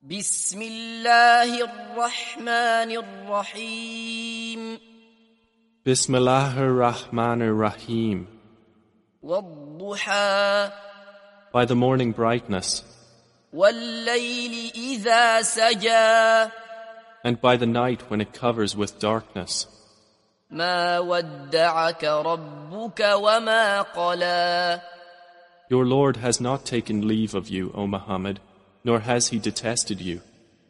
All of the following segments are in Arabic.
بسم الله الرحمن الرحيم Bismillahir Rahmanir Rahim. والضحى By the morning brightness, والليل إذا سجى and by the night when it covers with darkness. ما ودعك ربك وما قلى Your Lord has not taken leave of you, O Muhammad, nor has He detested you.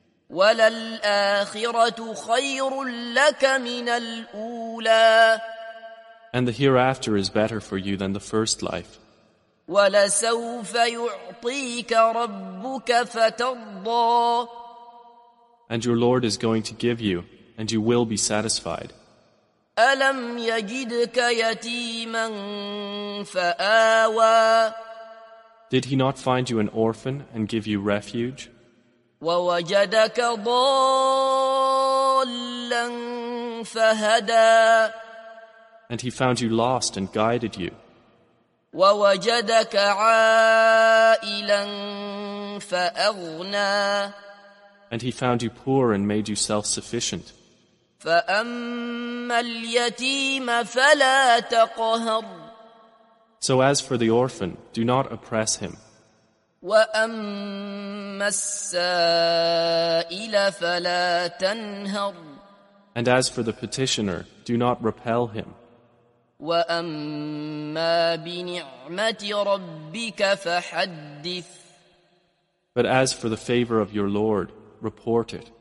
وللآخرة خير لك من الأولى And the hereafter is better for you than the first life. ولسوف يعطيك ربك فترضى And your Lord is going to give you, and you will be satisfied. ألم يجدك يتيما فآوى Did He not find you an orphan and give you refuge? ووجدك ضالا فهدى And He found you lost and guided you. ووجدك عائلا فأغنى And He found you poor and made you self-sufficient. فأما اليتيم فلا تقهر So as for the orphan, do not oppress him. وأما السائل فلا تنهر And as for the petitioner, do not repel him. وأما بنعمة ربك فحدث But as for the favor of your Lord, report it.